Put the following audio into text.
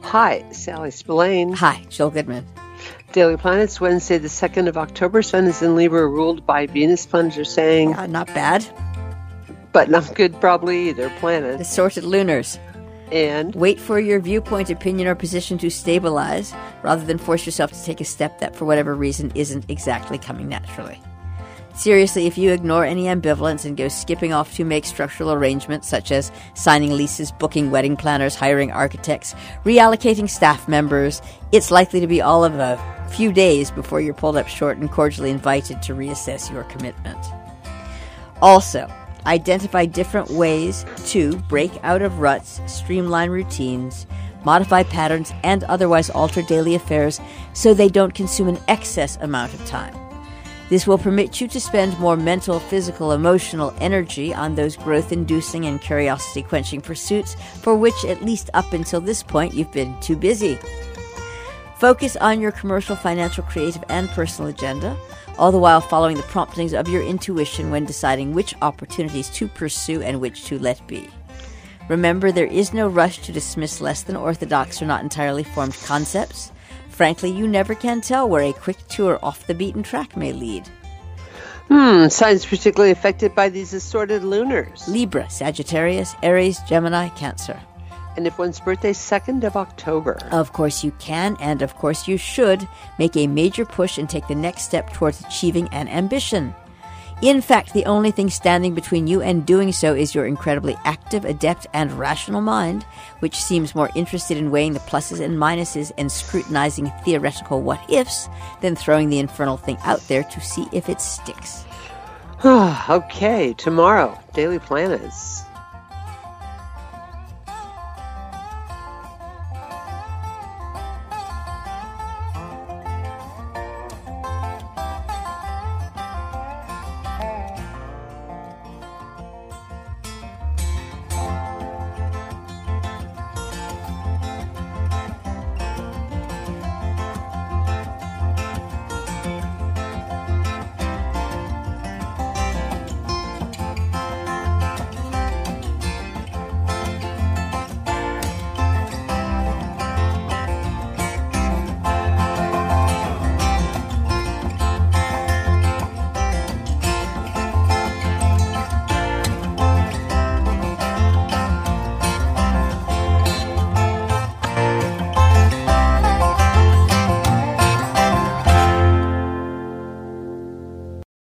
Hi, Sally Spillane. Hi, Jill Goodman. Daily Planets, Wednesday, the 2nd of October. Sun is in Libra, ruled by Venus. Plungers saying... Yeah, not bad. But not good probably either. Planet. Assorted lunars. And? Wait for your viewpoint, opinion, or position to stabilize, rather than force yourself to take a step that, for whatever reason, isn't exactly coming naturally. Seriously, if you ignore any ambivalence and go skipping off to make structural arrangements such as signing leases, booking wedding planners, hiring architects, reallocating staff members, it's likely to be all of a few days before you're pulled up short and cordially invited to reassess your commitment. Also, identify different ways to break out of ruts, streamline routines, modify patterns, and otherwise alter daily affairs so they don't consume an excess amount of time. This will permit you to spend more mental, physical, emotional energy on those growth-inducing and curiosity-quenching pursuits for which, at least up until this point, you've been too busy. Focus on your commercial, financial, creative, and personal agenda, all the while following the promptings of your intuition when deciding which opportunities to pursue and which to let be. Remember, there is no rush to dismiss less than orthodox or not entirely formed concepts. Frankly, you never can tell where a quick tour off the beaten track may lead. Signs particularly affected by these assorted lunars. Libra, Sagittarius, Aries, Gemini, Cancer. And if one's birthday, 2nd of October. Of course you can, and of course you should, make a major push and take the next step towards achieving an ambition. In fact, the only thing standing between you and doing so is your incredibly active, adept, and rational mind, which seems more interested in weighing the pluses and minuses and scrutinizing theoretical what-ifs than throwing the infernal thing out there to see if it sticks. Okay, tomorrow, Daily Planets.